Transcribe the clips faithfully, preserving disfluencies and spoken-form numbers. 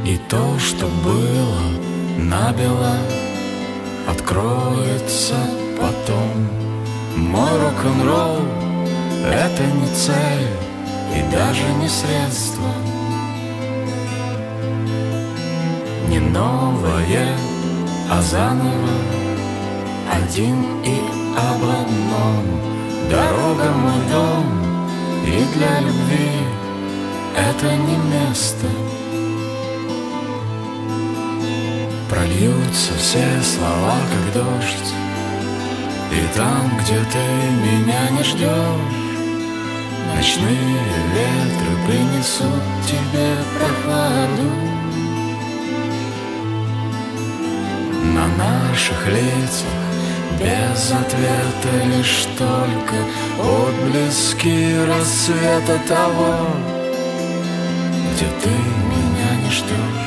И то, что было набело, откроется потом. Мой рок-н-ролл — это не цель и даже не средство, не новое, а заново, один и об одном. Дорога — мой дом, и для любви это не место. Прольются все слова, как дождь, и там, где ты меня не ждешь, ночные ветры принесут тебе прохладу. На наших лицах без ответа лишь только отблески рассвета того, где ты меня не ждешь.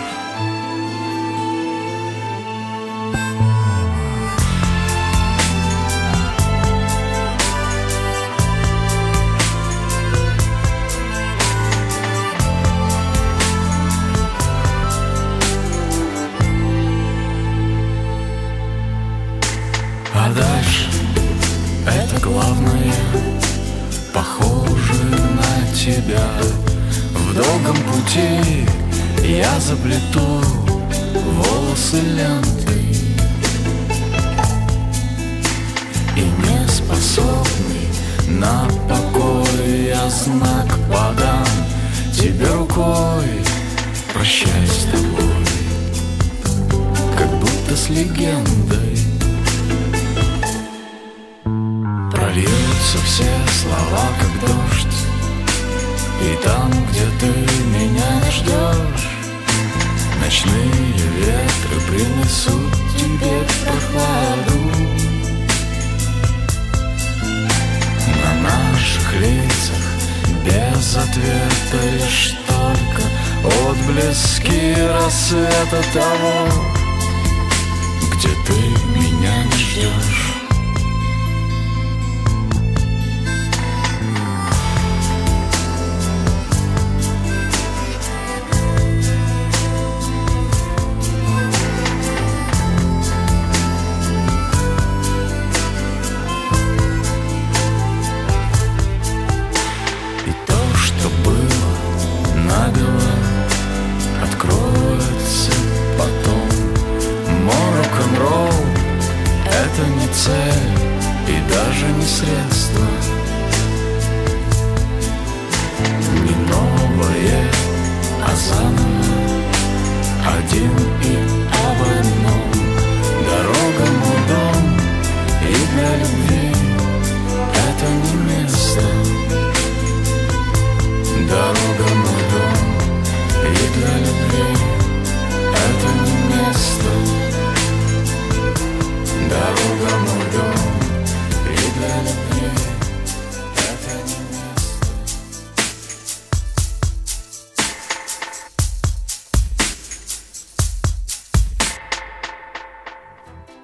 А дальше это главное, похоже на тебя. В долгом пути я заплету волосы лентой, и не способный на покой я знак подам тебе рукой. Прощай с тобой, как будто с легендой. Прольются все слова, как дождь, и там, где ты меня не ждешь, ночные ветры принесут тебе прохладу. На наших лицах без ответа лишь только отблески рассвета того, где ты меня не ждешь. Откроется потом. Мой рок-н-ролл — это не цель и даже не средство,